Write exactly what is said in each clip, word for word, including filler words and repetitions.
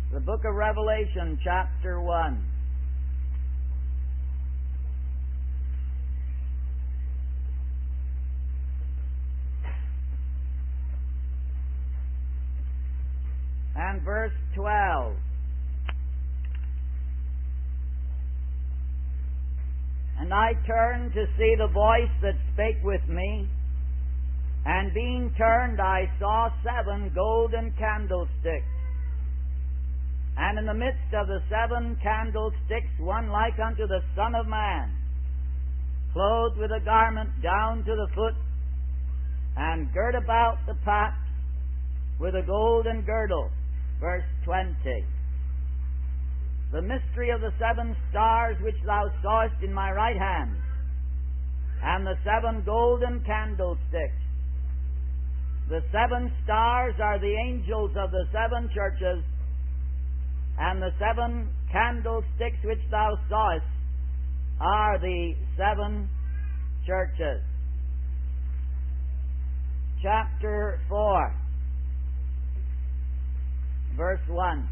The book of Revelation, chapter one. And verse twelve. And I turned to see the voice that spake with me, and being turned I saw seven golden candlesticks. And in the midst of the seven candlesticks one like unto the Son of Man, clothed with a garment down to the foot, and girt about the paps with a golden girdle. Verse twenty. The mystery of the seven stars which thou sawest in my right hand, and the seven golden candlesticks. The seven stars are the angels of the seven churches, and the seven candlesticks which thou sawest are the seven churches. Chapter four, verse one.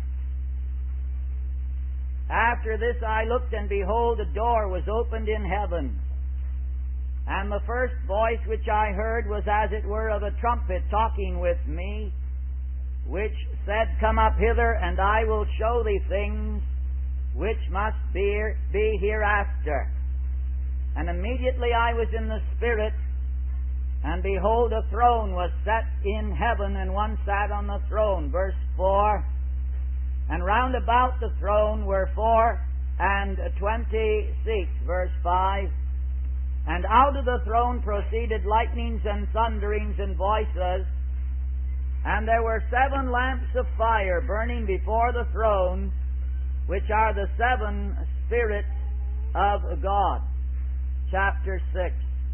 After this I looked, and behold, a door was opened in heaven. And the first voice which I heard was as it were of a trumpet talking with me, which said, Come up hither, and I will show thee things which must be, be hereafter. And immediately I was in the Spirit, and behold, a throne was set in heaven, and one sat on the throne. Verse four. And round about the throne were four and twenty seats. Verse five. And out of the throne proceeded lightnings and thunderings and voices. And there were seven lamps of fire burning before the throne, which are the seven spirits of God. Chapter six.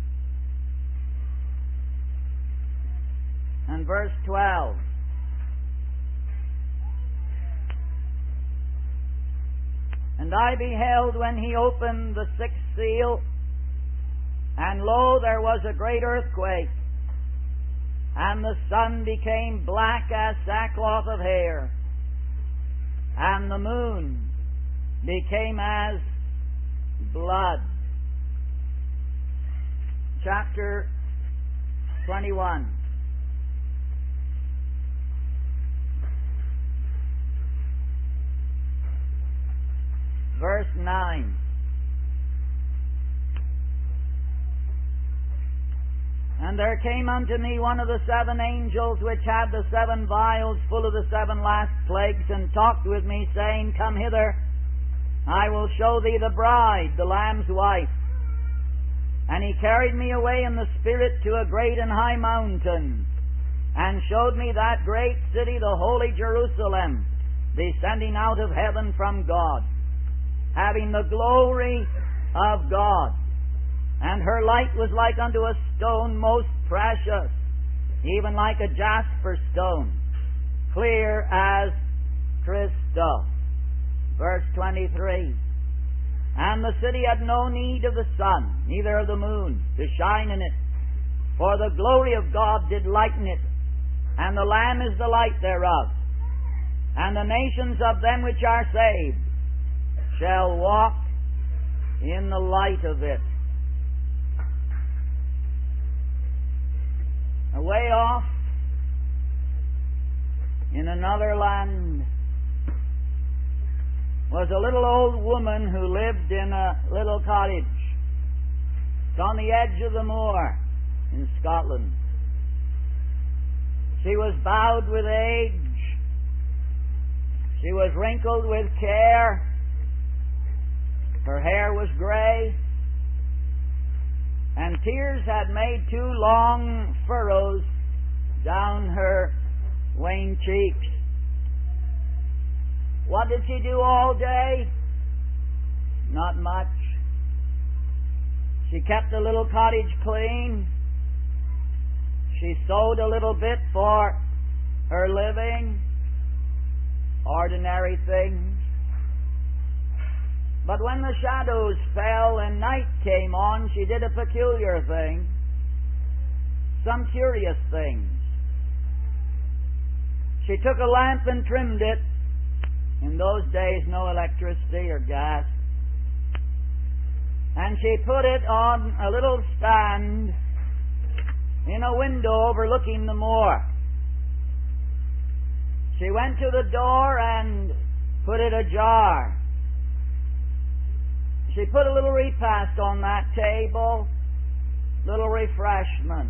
And verse twelve. And I beheld when he opened the sixth seal, and lo, there was a great earthquake, and the sun became black as sackcloth of hair, and the moon became as blood. Chapter twenty-one. Verse nine. And there came unto me one of the seven angels which had the seven vials full of the seven last plagues, and talked with me, saying, Come hither, I will show thee the bride, the Lamb's wife. And he carried me away in the Spirit to a great and high mountain, and showed me that great city, the holy Jerusalem, descending out of heaven from God, having the glory of God. And her light was like unto a stone most precious, even like a jasper stone, clear as crystal. Verse twenty-three. And the city had no need of the sun, neither of the moon, to shine in it, for the glory of God did lighten it, and the Lamb is the light thereof. And the nations of them which are saved shall walk in the light of it. Away off in another land was a little old woman who lived in a little cottage. It's on the edge of the moor in Scotland. She was bowed with age. She was wrinkled with care. Her hair was grey, and tears had made two long furrows down her wan cheeks. What did she do all day? Not much. She kept the little cottage clean. She sewed a little bit for her living. Ordinary things. But when the shadows fell and night came on, she did a peculiar thing. Some curious things. She took a lamp and trimmed it In those days, no electricity or gas. And she put it on a little stand in a window overlooking the moor. She went to the door and put it ajar. She put a little repast on that table, little refreshment.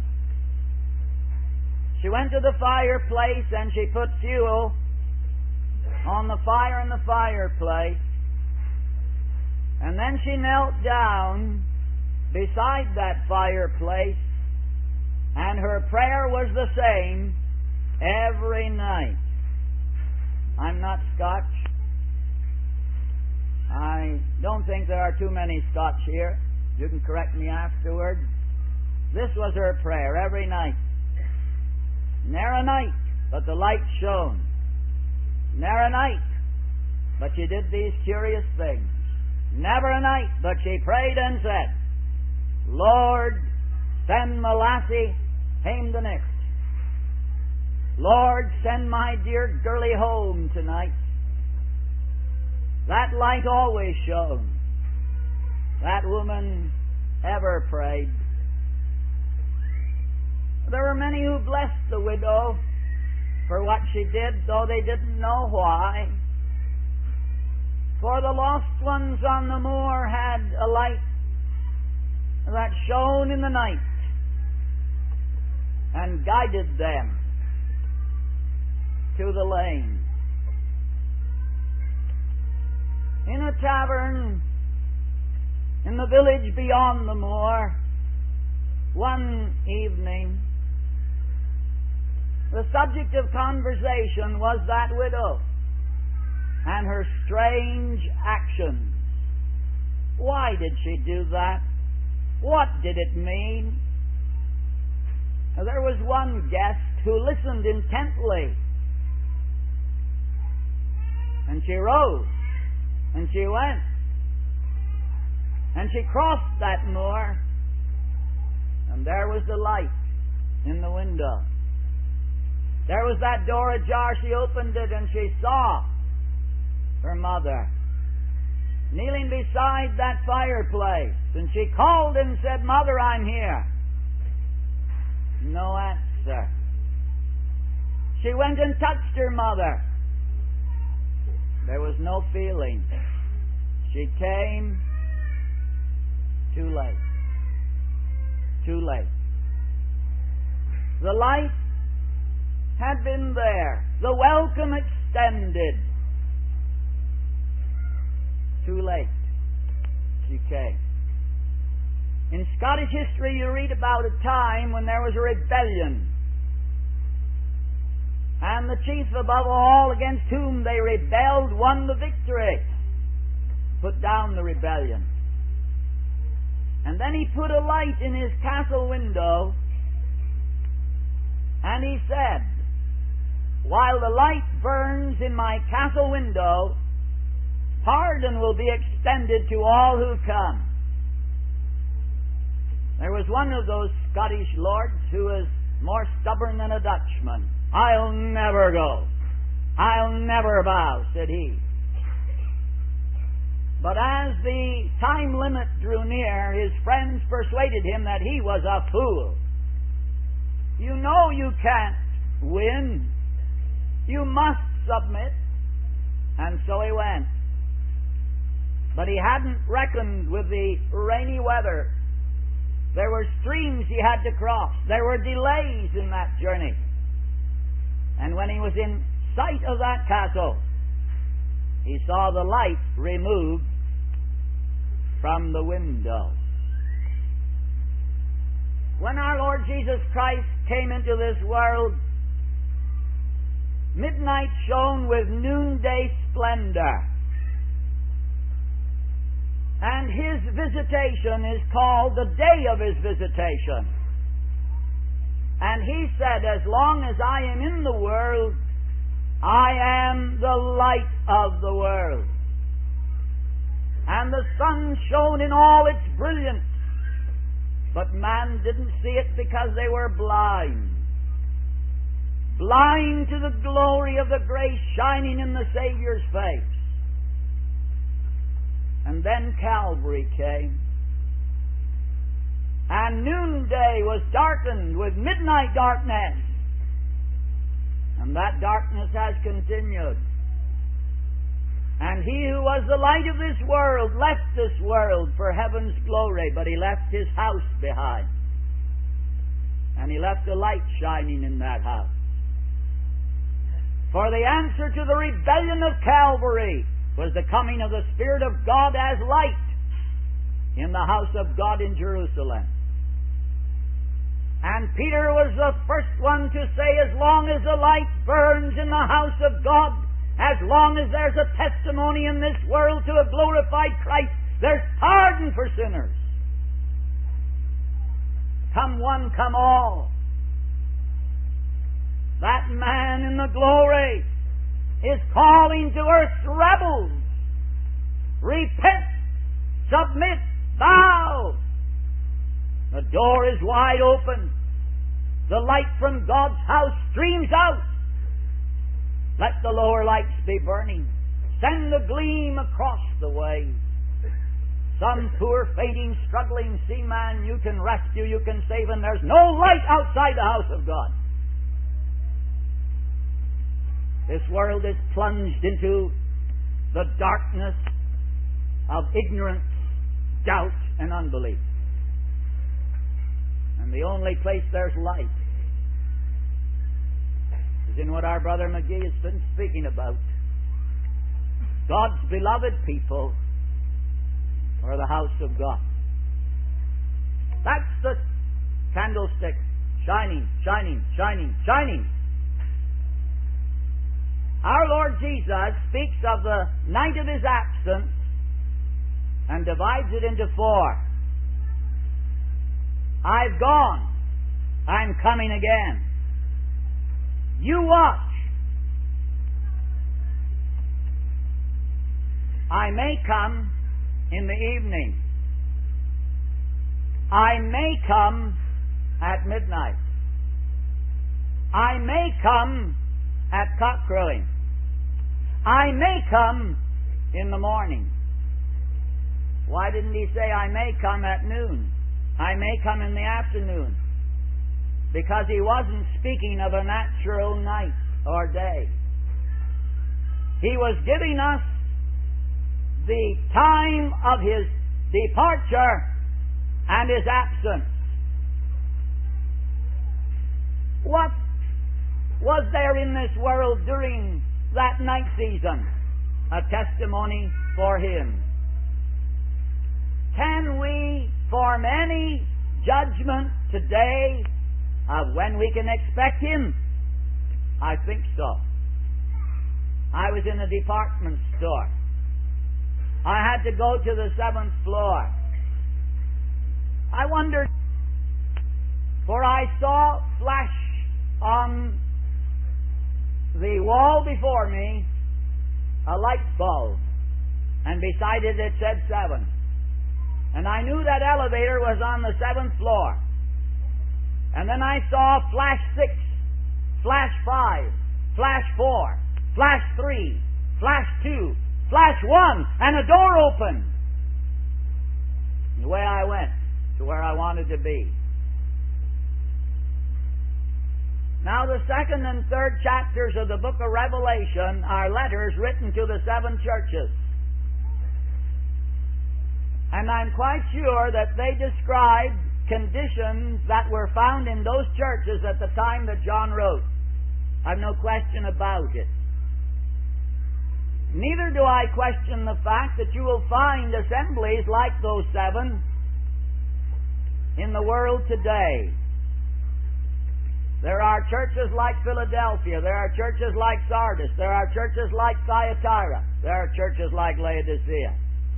She went to the fireplace and she put fuel on the fire in the fireplace. And then she knelt down beside that fireplace, and her prayer was the same every night. I'm not Scotch. I don't think there are too many Scotch here. You can correct me afterwards. This was her prayer every night. Ne'er a night but the light shone. Ne'er a night but she did these curious things. Never a night but she prayed and said, Lord, send my lassie hame the next. Lord, send my dear girlie home tonight. That light always shone. That woman ever prayed. There were many who blessed the widow for what she did, though they didn't know why. For the lost ones on the moor had a light that shone in the night and guided them to the lane. In a tavern in the village beyond the moor, one evening, the subject of conversation was that widow and her strange actions. Why did she do that? What did it mean? There was one guest who listened intently, and she rose, and she went, and she crossed that moor, and there was the light in the window. There was that door ajar. She opened it, and she saw her mother kneeling beside that fireplace, and she called and said, Mother, I'm here. No answer. She went and touched her mother. There was no feeling. She came too late. Too late. The light had been there. The welcome extended. Too late. She came. In Scottish history, you read about a time when there was a rebellion. And the chief above all against whom they rebelled won the victory. Put down the rebellion. And then he put a light in his castle window, and he said, While the light burns in my castle window, pardon will be extended to all who come. There was one of those Scottish lords who was more stubborn than a Dutchman. I'll never go. I'll never bow, said he. But as the time limit drew near, his friends persuaded him that he was a fool. You know you can't win. You must submit. And so he went. But he hadn't reckoned with the rainy weather. There were streams he had to cross. There were delays in that journey. And when he was in sight of that castle, he saw the light removed from the window. When our Lord Jesus Christ came into this world, midnight shone with noonday splendor. And his visitation is called the day of his visitation. And he said, as long as I am in the world, I am the light of the world. And the sun shone in all its brilliance, but man didn't see it because they were blind. blind to the glory of the grace shining in the Savior's face. And then Calvary came. And noonday was darkened with midnight darkness. And that darkness has continued. And he who was the light of this world left this world for heaven's glory, but he left his house behind. And he left a light shining in that house. For the answer to the rebellion of Calvary was the coming of the Spirit of God as light in the house of God in Jerusalem. And Peter was the first one to say, as long as the light burns in the house of God, as long as there's a testimony in this world to a glorified Christ, there's pardon for sinners. Come one, come all. That man in the glory is calling to earth's rebels. Repent, submit, bow. The door is wide open. The light from God's house streams out. Let the lower lights be burning. Send the gleam across the way. Some poor, fainting, struggling seaman you can rescue, you can save, and there's no light outside the house of God. This world is plunged into the darkness of ignorance, doubt, and unbelief. And the only place there's light is in what our brother McGee has been speaking about. God's beloved people are the house of God. That's the candlestick shining, shining, shining, shining. Our Lord Jesus speaks of the night of His absence and divides it into four. I've gone. I'm coming again. You watch. I may come in the evening. I may come at midnight. I may come at cock crowing. I may come in the morning. Why didn't He say, I may come at noon? I may come in the afternoon. Because He wasn't speaking of a natural night or day. He was giving us the time of His departure and His absence. What was there in this world during that night season? A testimony for Him. Can we form any judgment today of when we can expect Him? I think so. I was in a department store. I had to go to the seventh floor. I wondered, for I saw flash on the wall before me a light bulb, and beside it it said seven. And I knew that elevator was on the seventh floor. And then I saw flash six, flash five, flash four, flash three, flash two, flash one, and a door opened. And away I went to where I wanted to be. Now the second and third chapters of the book of Revelation are letters written to the seven churches. And I'm quite sure that they describe conditions that were found in those churches at the time that John wrote. I've no question about it. Neither do I question the fact that you will find assemblies like those seven in the world today. There are churches like Philadelphia. There are churches like Sardis. There are churches like Thyatira. There are churches like Laodicea.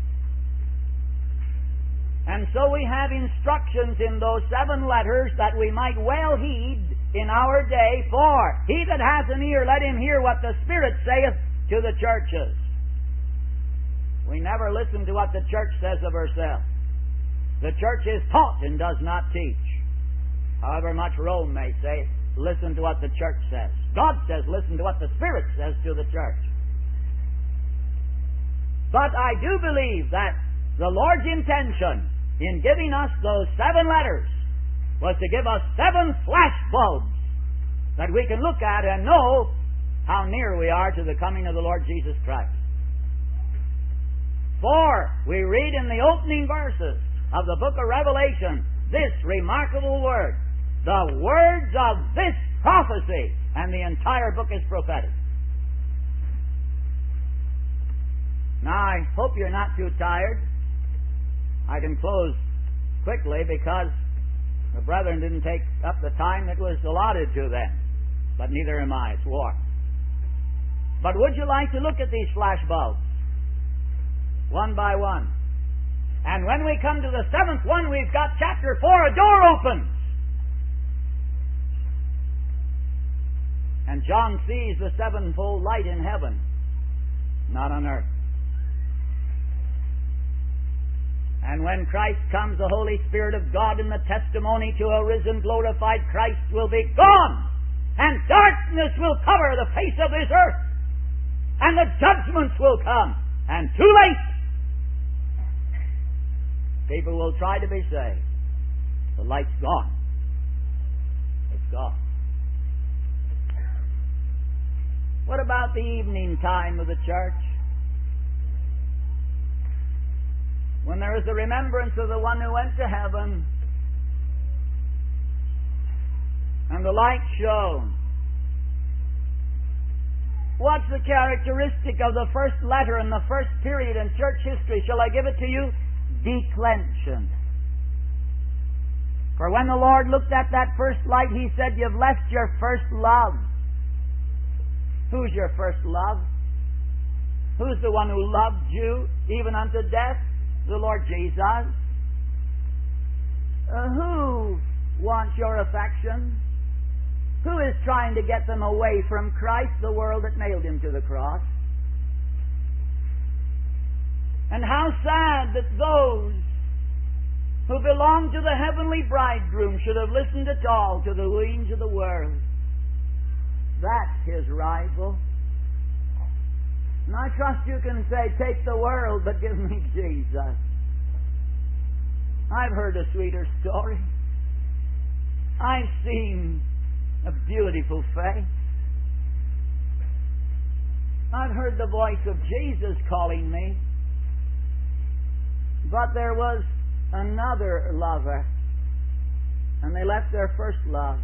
And so we have instructions in those seven letters that we might well heed in our day. For he that has an ear, let him hear what the Spirit saith to the churches. We never listen to what the church says of herself. The church is taught and does not teach. However much Rome may say, listen to what the church says. God says, listen to what the Spirit says to the church. But I do believe that the Lord's intention in giving us those seven letters was to give us seven flash bulbs that we can look at and know how near we are to the coming of the Lord Jesus Christ. For we read in the opening verses of the book of Revelation this remarkable word, the words of this prophecy, and the entire book is prophetic. Now, I hope you're not too tired. I can close quickly because the brethren didn't take up the time that was allotted to them. But neither am I. It's war. But would you like to look at these flash bulbs? One by one. And when we come to the seventh one, we've got chapter four, a door opens. And John sees the sevenfold light in heaven, not on earth. And when Christ comes, the Holy Spirit of God and the testimony to a risen, glorified Christ will be gone. And darkness will cover the face of this earth. And the judgments will come. And too late, people will try to be saved. The light's gone. It's gone. What about the evening time of the church? When there is the remembrance of the one who went to heaven and the light shone. What's the characteristic of the first letter in the first period in church history? Shall I give it to you? Declension. For when the Lord looked at that first light, He said, "You've left your first love." Who's your first love? Who's the one who loved you even unto death? The Lord Jesus. Uh, who wants your affection? Who is trying to get them away from Christ, the world that nailed Him to the cross? And how sad that those who belong to the heavenly bridegroom should have listened at all to the wooings of the world. That's His rival. And I trust you can say, take the world, but give me Jesus. I've heard a sweeter story. I've seen a beautiful face. I've heard the voice of Jesus calling me. But there was another lover, and they left their first love.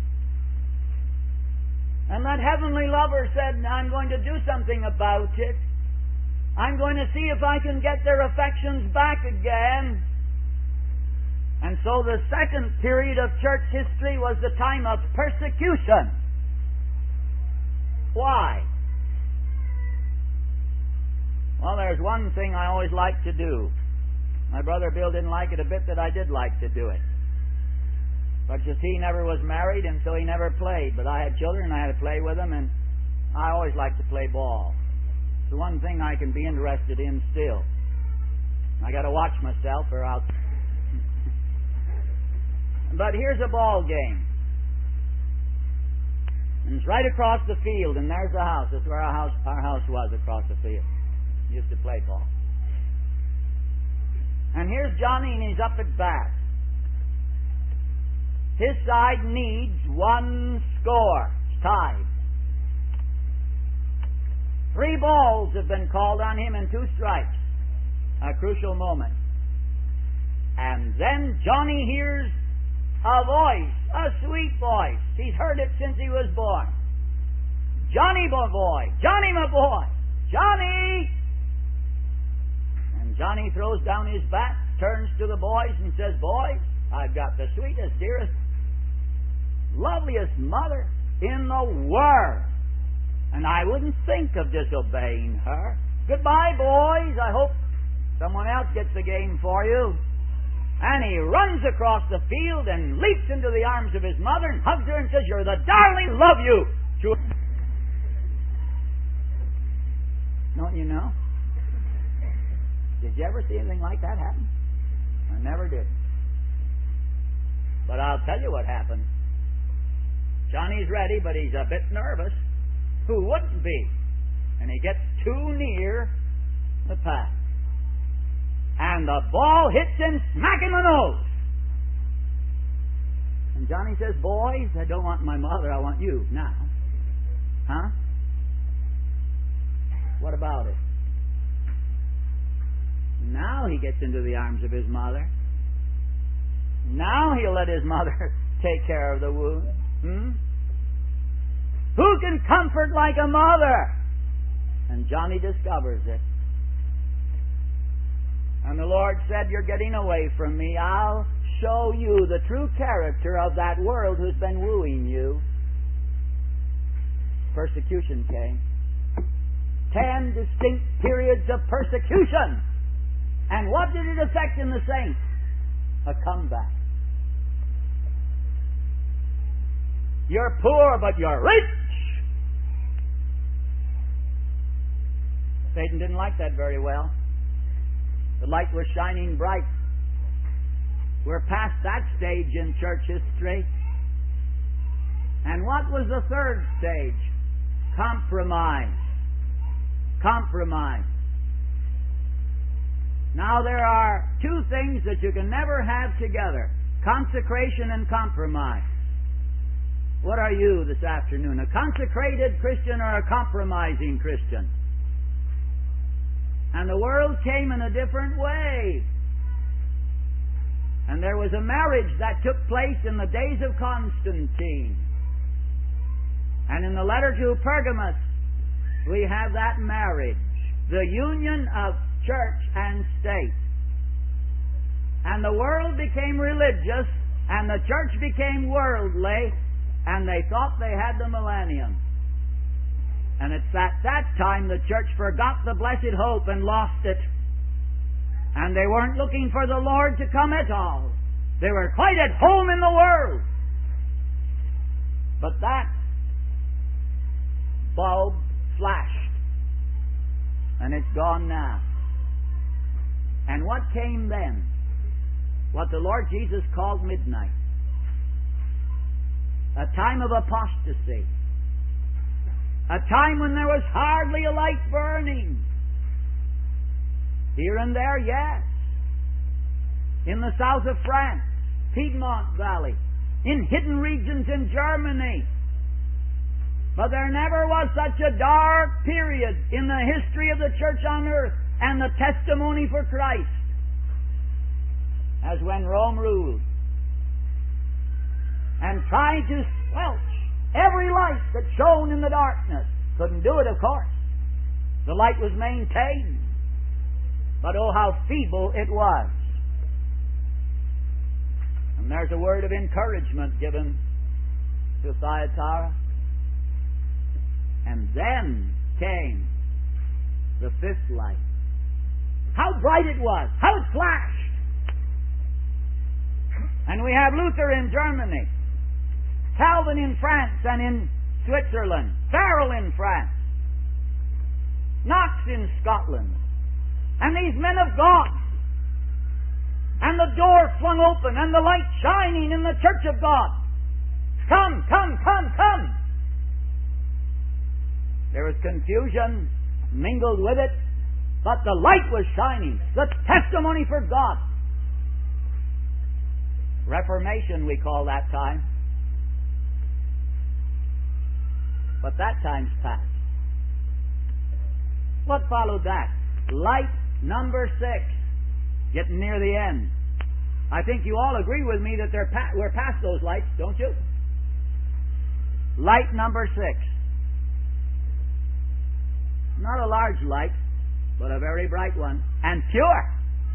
And that heavenly lover said, I'm going to do something about it. I'm going to see if I can get their affections back again. And so the second period of church history was the time of persecution. Why? Well, there's one thing I always like to do. My brother Bill didn't like it a bit that I did like to do it. But just he never was married, and so he never played. But I had children, and I had to play with them, and I always liked to play ball. It's the one thing I can be interested in still. I got to watch myself, or I'll. But here's a ball game, and it's right across the field, and there's the house. That's where our house, our house was, across the field. We used to play ball. And here's Johnny, and he's up at bat. His side needs one score. It's tied. Three balls have been called on him and two strikes. A crucial moment. And then Johnny hears a voice, a sweet voice. He's heard it since he was born. Johnny, my boy. Johnny, my boy. Johnny! And Johnny throws down his bat, turns to the boys and says, boys, I've got the sweetest, dearest, loveliest mother in the world, and I wouldn't think of disobeying her. Goodbye, boys. I hope someone else gets the game for you. And he runs across the field and leaps into the arms of his mother and hugs her and says, you're the darling, love you. Don't you know? Did you ever see anything like that happen? I never did. But I'll tell you what happened. Johnny's ready, but he's a bit nervous. Who wouldn't be? And he gets too near the path. And the ball hits him smack in the nose. And Johnny says, boys, I don't want my mother, I want you now. Huh? What about it? Now he gets into the arms of his mother. Now he'll let his mother take care of the wound. Hmm? Who can comfort like a mother? And Johnny discovers it. And the Lord said, you're getting away from me. I'll show you the true character of that world who's been wooing you. Persecution came. Ten distinct periods of persecution. And what did it affect in the saints? A comeback. You're poor, but you're rich. Satan didn't like that very well. The light was shining bright. We're past that stage in church history. And what was the third stage? Compromise. Compromise. Now there are two things that you can never have together. Consecration and compromise. What are you this afternoon? A consecrated Christian or a compromising Christian? And the world came in a different way. And there was a marriage that took place in the days of Constantine. And in the letter to Pergamos, we have that marriage. The union of church and state. And the world became religious, and the church became worldly, and they thought they had the millennium. And it's at that time the church forgot the blessed hope and lost it. And they weren't looking for the Lord to come at all. They were quite at home in the world. But that bulb flashed. And it's gone now. And what came then? What the Lord Jesus called midnight. A time of apostasy. A time when there was hardly a light burning. Here and there, yes. In the south of France, Piedmont Valley, in hidden regions in Germany. But there never was such a dark period in the history of the church on earth and the testimony for Christ as when Rome ruled and tried to squelch every light that shone in the darkness. Couldn't do it, of course. The light was maintained. But oh, how feeble it was. And there's a word of encouragement given to Thyatira. And then came the fifth light. How bright it was! How it flashed! And we have Luther in Germany, Calvin in France and in Switzerland, Farel in France, Knox in Scotland, and these men of God, and the door flung open, and the light shining in the church of God. Come, come, come, come! There was confusion mingled with it, but the light was shining, the testimony for God. Reformation, we call that time. But that time's past. What followed that? Light number six. Getting near the end. I think you all agree with me that they're pa- we're past those lights, don't you? Light number six. Not a large light, but a very bright one. And pure.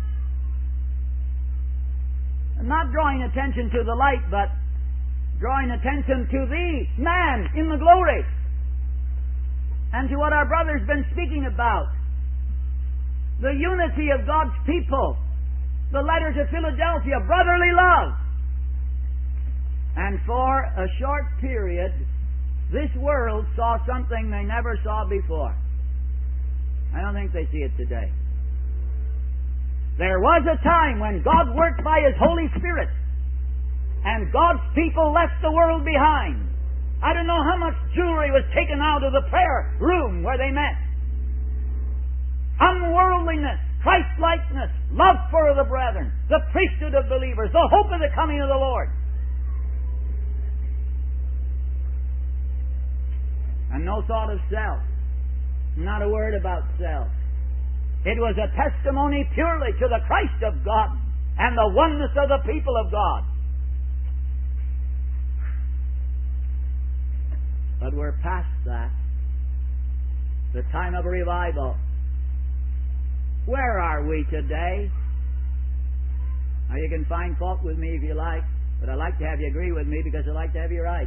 Not drawing attention to the light, but drawing attention to thee, man, in the glory. And to what our brother's been speaking about. The unity of God's people. The letter to Philadelphia, brotherly love. And for a short period, this world saw something they never saw before. I don't think they see it today. There was a time when God worked by His Holy Spirit, and God's people left the world behind, I don't know how much jewelry was taken out of the prayer room where they met. Unworldliness, Christ-likeness, love for the brethren, the priesthood of believers, the hope of the coming of the Lord. And no thought of self. Not a word about self. It was a testimony purely to the Christ of God and the oneness of the people of God. But we're past that. The time of revival. Where are we today? Now you can find fault with me if you like, but I like to have you agree with me because I like to have you right.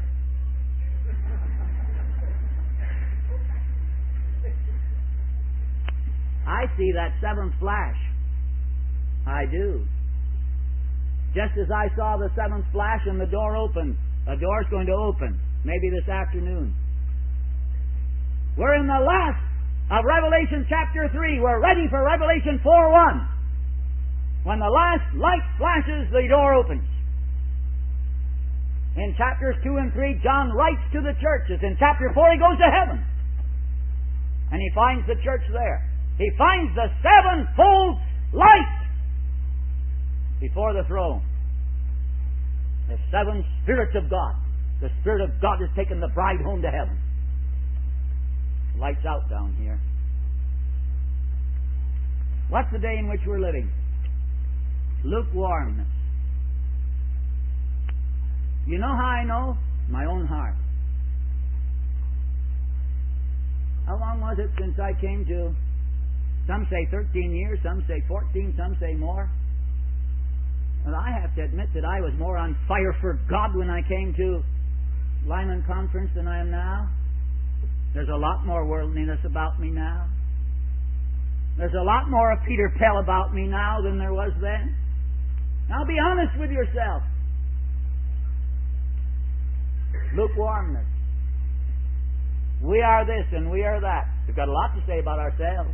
I see that seventh flash. I do. Just as I saw the seventh flash and the door opened, a door's going to open, maybe this afternoon. We're in the last of Revelation chapter three. We're ready for Revelation four one. When the last light flashes, the door opens. In chapters two and three, John writes to the churches. In chapter four, he goes to heaven. And he finds the church there. He finds the sevenfold light before the throne. The seven spirits of God. The Spirit of God has taken the bride home to heaven. Lights out down here. What's the day in which we're living? Lukewarmness. You know how I know? My own heart. How long was it since I came to? Some say thirteen years, some say fourteen, some say more. But I have to admit that I was more on fire for God when I came to Lyman Conference than I am now. There's a lot more worldliness about me now. There's a lot more of Peter Pell about me now than there was then. Now be honest with yourself. Lukewarmness. We are this and we are that. We've got a lot to say about ourselves.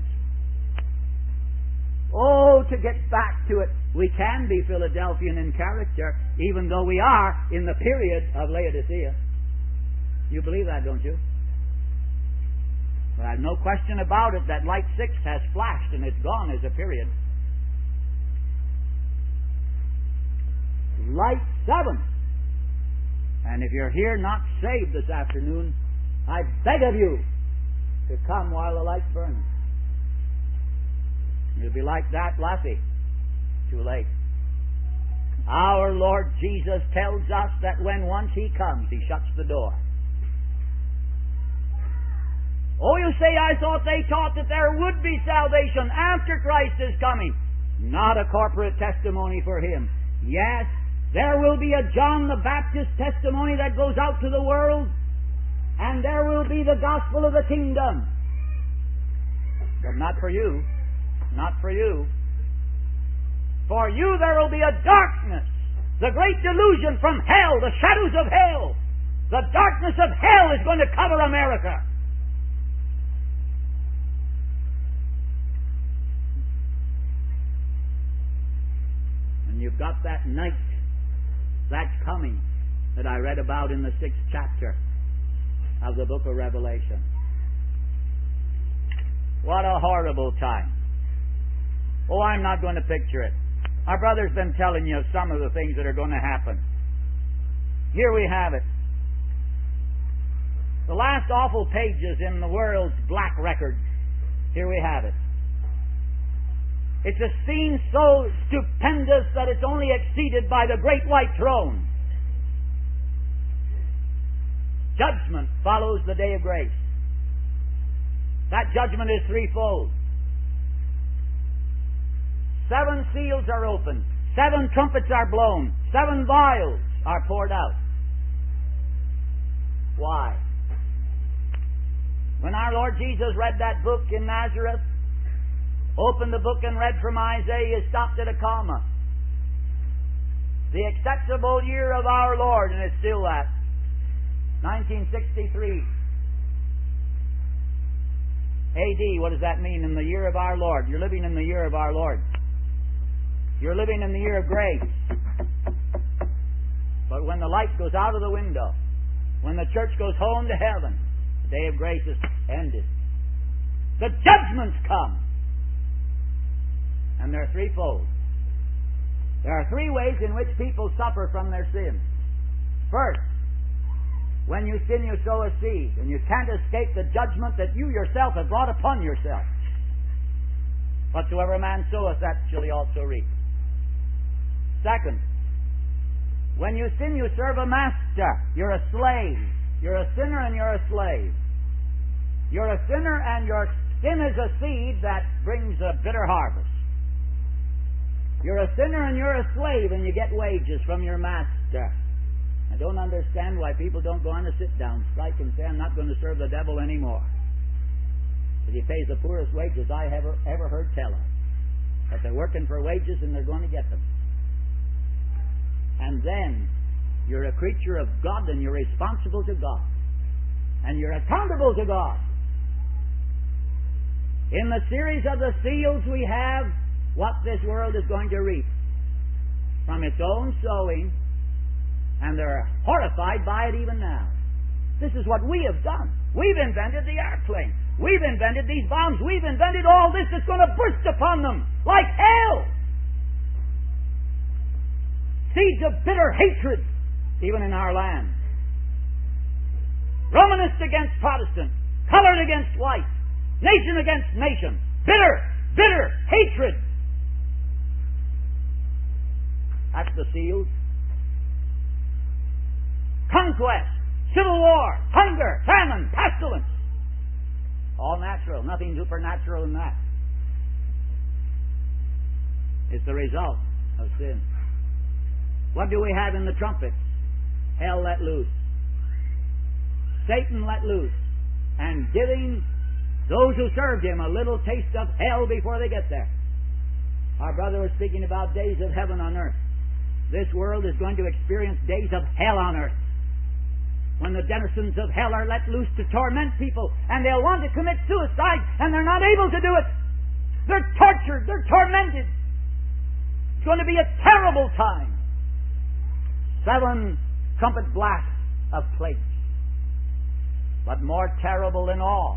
Oh, to get back to it. We can be Philadelphian in character, even though we are in the period of Laodicea. You believe that, don't you? Well, I have no question about it that light six has flashed and it's gone as a period. Light seven. And if you're here not saved this afternoon, I beg of you to come while the light burns. You'll be like that lassie. Too late. Our Lord Jesus tells us that when once He comes, He shuts the door. Oh, you say, I thought they taught that there would be salvation after Christ is coming. Not a corporate testimony for Him. Yes, there will be a John the Baptist testimony that goes out to the world, and there will be the gospel of the kingdom. But not for you. Not for you. For you there will be a darkness. The great delusion from hell, the shadows of hell. The darkness of hell is going to cover America. And you've got that night that's coming that I read about in the sixth chapter of the book of Revelation. What a horrible time. Oh, I'm not going to picture it. Our brother's been telling you some of the things that are going to happen. Here we have it. The last awful pages in the world's black record. Here we have it. It's a scene so stupendous that it's only exceeded by the great white throne. Judgment follows the day of grace. That judgment is threefold. Seven seals are opened. Seven trumpets are blown. Seven vials are poured out. Why? When our Lord Jesus read that book in Nazareth, opened the book and read from Isaiah, he stopped at a comma. The acceptable year of our Lord, and it's still that. nineteen sixty-three A D, what does that mean? In the year of our Lord. You're living in the year of our Lord. You're living in the year of grace. But when the light goes out of the window, when the church goes home to heaven, the day of grace is ended. The judgments come. And they're threefold. There are three ways in which people suffer from their sins. First, when you sin, you sow a seed, and you can't escape the judgment that you yourself have brought upon yourself. Whatsoever a man soweth, that shall he also reap. Second, when you sin, you serve a master. You're a slave. You're a sinner and you're a slave. You're a sinner, and your sin is a seed that brings a bitter harvest. You're a sinner and you're a slave, and you get wages from your master. I don't understand why people don't go on a sit-down strike and say, I'm not going to serve the devil anymore. But he pays the poorest wages I ever, ever heard tell of. That they're working for wages and they're going to get them. And then you're a creature of God, and you're responsible to God. And you're accountable to God. In the series of the seals we have what this world is going to reap from its own sowing, and they're horrified by it even now. This is what we have done. We've invented the airplane. We've invented these bombs. We've invented all this that's going to burst upon them like hell. Seeds of bitter hatred, even in our land. Romanist against Protestant, colored against white, nation against nation. Bitter, bitter hatred. That's the seals. Conquest, civil war, hunger, famine, pestilence. All natural, nothing supernatural in that. It's the result of sin. What do we have in the trumpet? Hell let loose. Satan let loose. And giving those who served him a little taste of hell before they get there. Our brother was speaking about days of heaven on earth. This world is going to experience days of hell on earth. When the denizens of hell are let loose to torment people, and they'll want to commit suicide, and they're not able to do it. They're tortured. They're tormented. It's going to be a terrible time. Seven trumpet blasts of plagues. But more terrible than all,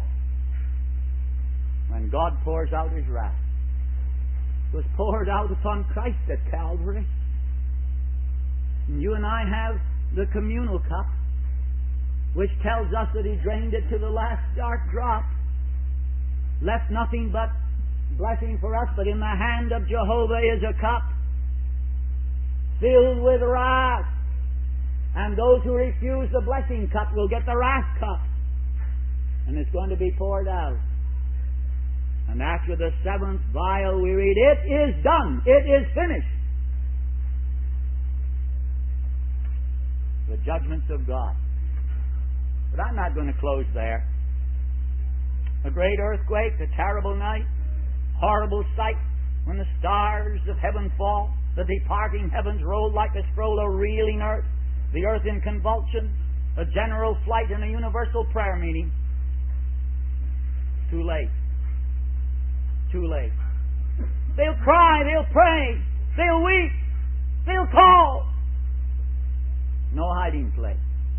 when God pours out His wrath. It was poured out upon Christ at Calvary. And you and I have the communal cup, which tells us that He drained it to the last dark drop. Left nothing but blessing for us, but in the hand of Jehovah is a cup filled with wrath. And those who refuse the blessing cup will get the wrath cup. And it's going to be poured out. And after the seventh vial we read, it is done. It is finished. The judgments of God. But I'm not going to close there. A great earthquake, a terrible night, horrible sight when the stars of heaven fall, the departing heavens roll like a scroll, a reeling earth, the earth in convulsion, a general flight and a universal prayer meeting. Too late. Too late. They'll cry, they'll pray, they'll weep, they'll call. No hiding place.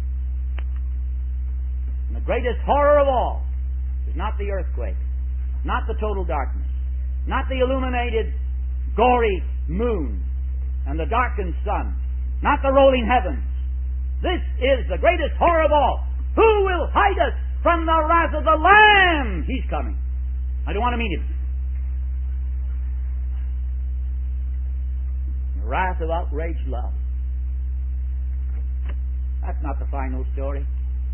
And the greatest horror of all is not the earthquake, not the total darkness, not the illuminated, gory moon and the darkened sun, not the rolling heavens. This is the greatest horror of all. Who will hide us from the wrath of the Lamb? He's coming. I don't want to meet Him. The wrath of outraged love. That's not the final story.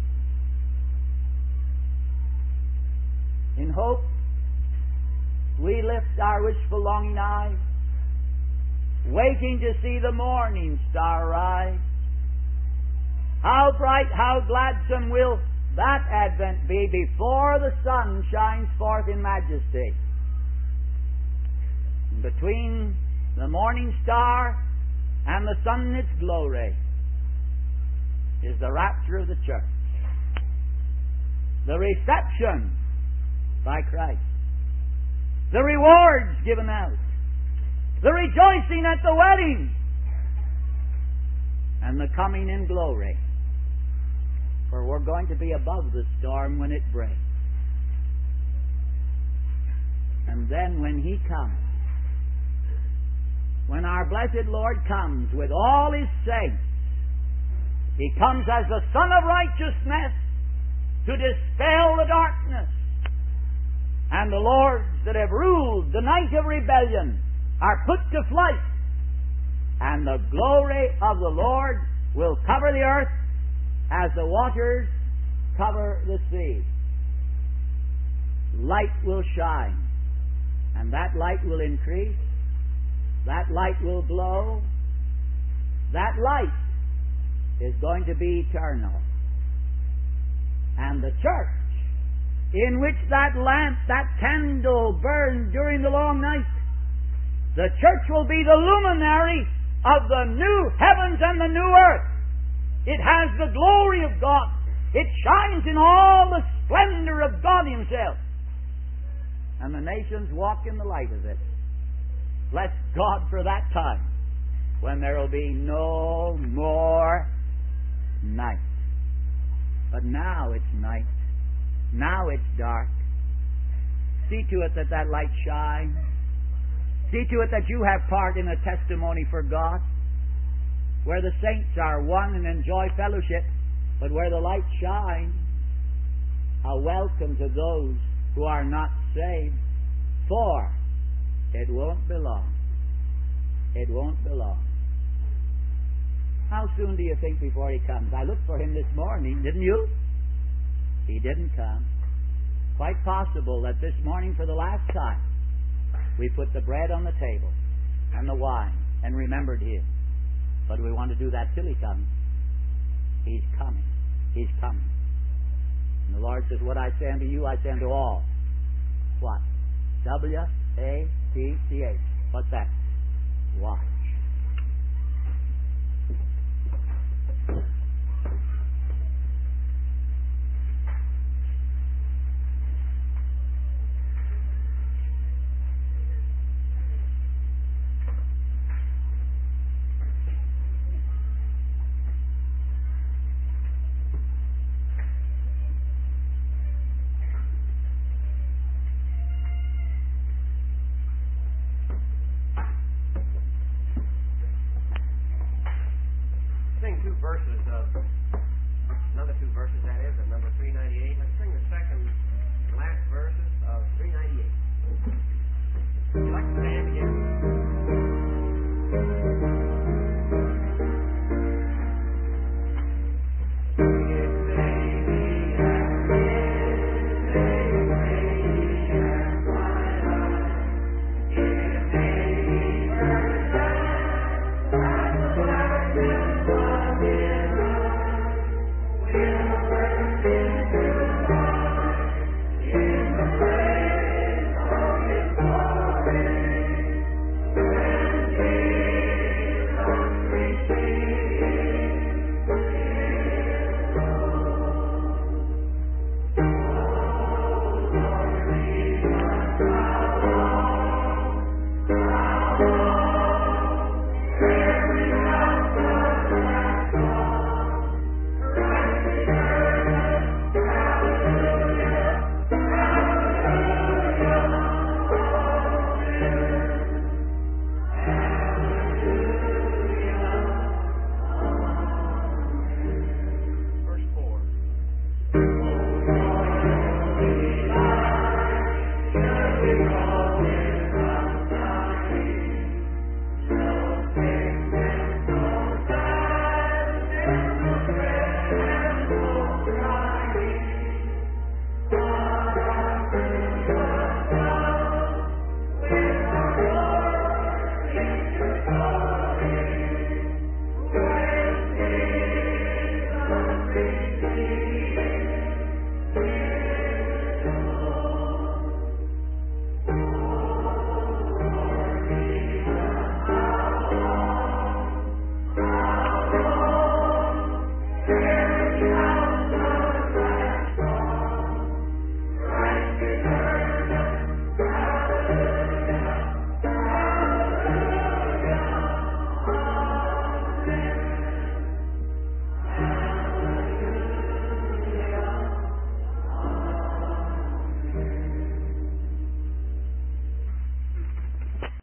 In hope, we lift our wishful longing eyes, waiting to see the morning star rise. How bright, how gladsome will that advent be before the sun shines forth in majesty. Between the morning star and the sun in its glory is the rapture of the church. The reception by Christ. The rewards given out. The rejoicing at the wedding. And the coming in glory For we're going to be above the storm when it breaks. And then when He comes, when our blessed Lord comes with all His saints, He comes as the Son of Righteousness to dispel the darkness. And the lords that have ruled the night of rebellion are put to flight. And the glory of the Lord will cover the earth as the waters cover the sea. Light will shine, and that light will increase. That light will glow. That light is going to be eternal. And the church, in which that lamp, that candle burned during the long night, the church will be the luminary of the new heavens and the new earth. It has the glory of God. It shines in all the splendor of God Himself. And the nations walk in the light of it. Bless God for that time when there will be no more night. But now it's night. Now it's dark. See to it that that light shines. See to it that you have part in a testimony for God, where the saints are one and enjoy fellowship, but where the light shines, a welcome to those who are not saved. For it won't be long. It won't be long. How soon do you think before He comes? I looked for Him this morning, didn't you? He didn't come. Quite possible that this morning for the last time we put the bread on the table and the wine and remembered Him. But we want to do that till He comes. He's coming. He's coming. And the Lord says, what I say unto you, I say unto all. What? W A T C H. What's that? Watch. Sing two verses of